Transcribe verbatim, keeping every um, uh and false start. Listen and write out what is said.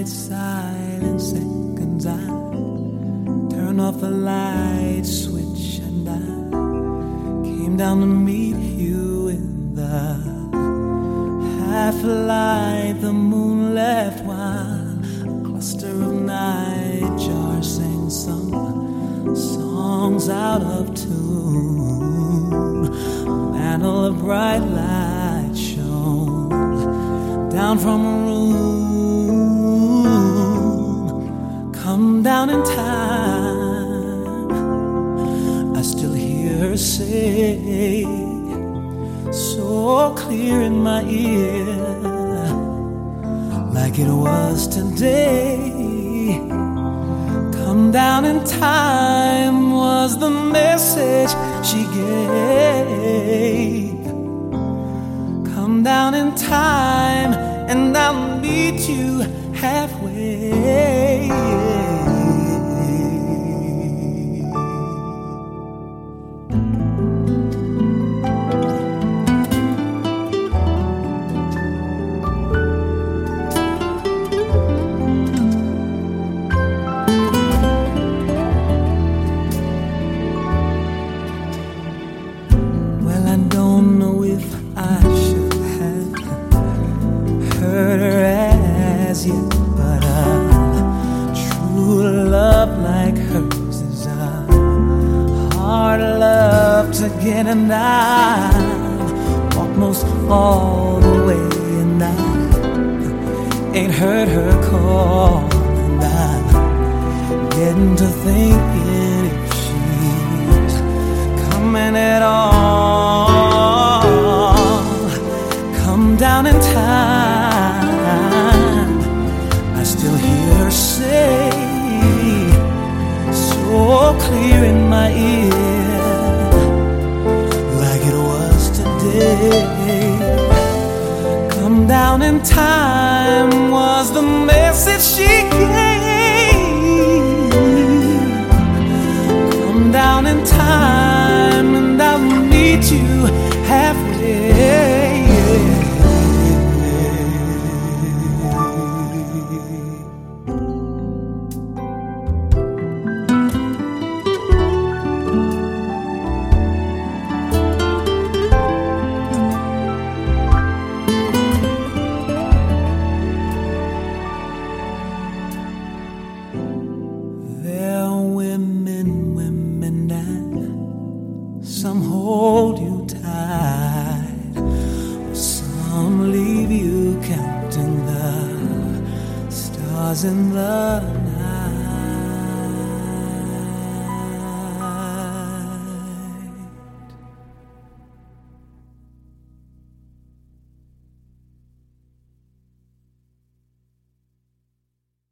night, silent seconds. I turn off the light switch and I came down to meet you in the half light the moon left, while a cluster of night jars sang some songs out of tune. A mantle of bright light shone down from a room, come down in time. I still hear her say, so clear in my ear, like it was today. Come down in time was the message she gave. Come down in time and I'll meet you halfway. I don't know if I should have heard her as yet, but a true love like hers is a hard love to get, and I walk most all the way, and I ain't heard her call, and I'm getting to thinking if she's coming at all. Down in time, I still hear her say, so clear in my ear, like it was today. Come down in time was the message she gave. Come down in time and I'll meet you halfway. Some hold you tight, some leave you counting the stars in the night.